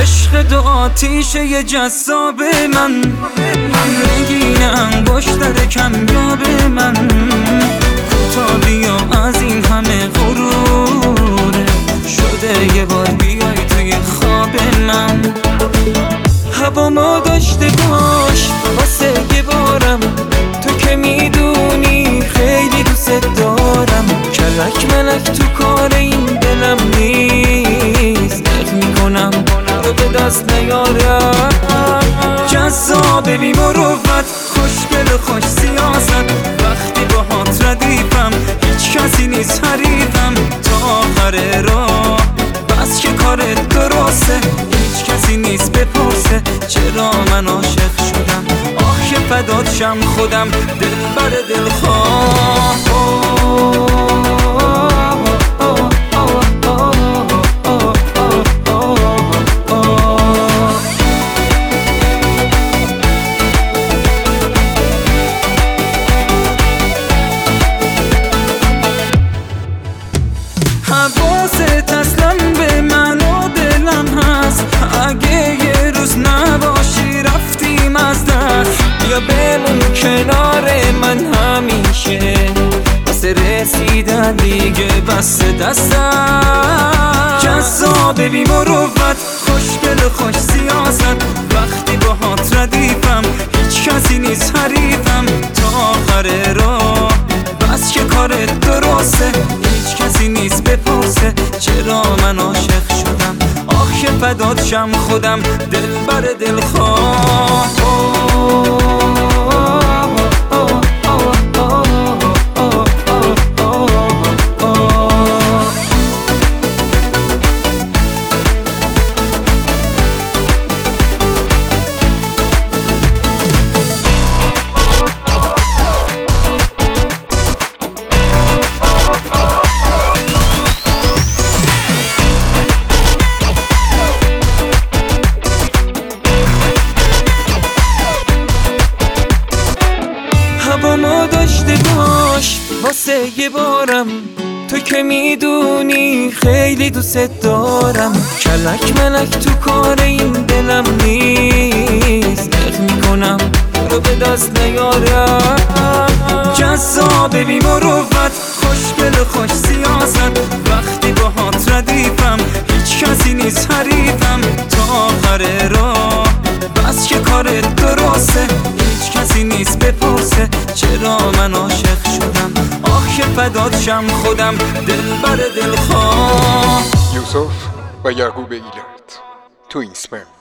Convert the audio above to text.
عشق دو آتیشه جذاب من، رنگین انگشتر کمیاب من، کوتاهی از این همه غروره، شده یه بار بیای توی خواب من. هوامو داشته باش واسه یه بارم، تو که میدونی خیلی دوست دارم. کلک ملک تو کار این دلم نیست، نخ میکنم رو به دست نیارم. جذابه بی مروت، خوشگل و خوش سیاست، وقتی باهات ردیفم هیچ کسی نیست حریفم. تا آخر راه بس که کارت درسته، هیچ کسی نیست بپرسه چرا من عاشق شدم. آخ که فدات شم خودم، دلبر دلخواه. حواست اصلا به من و دلم هست، اگه یه روز نباشی رفتیم از دست. یا بمون کنار من همیشه، واسه رسیدن دیگه بس دستم. جذابه بی مروت، خوشگل و خوش سیاست، وقتی باهات ردیفم هیچ کسی نیست حریفم. تا آخر راه بس که کارت درسته، هیچ کسی نیست بپرسه چرا من عاشق شدم. آخ که فدات شم خودم، دلبر دلخواه. هوامو داشته باش واسه یه بارم، تو که میدونی خیلی دوست دارم. کلک ملک تو کار این دلم نیست، نخ میکنم رو به دست نیارم. جذابه بی مروت، خوشگل و خوش سیاست، وقتی باهات ردیفم هیچ کسی نیست حریفم. تا آخر راه بس که کارت درسته، هیچ کسی نیست بپرسه چرا من عاشق شدم. آخ که فدات شم خودم، دلبر دلخواه. یوسف و یعقوب ایلات تو اینسپرم.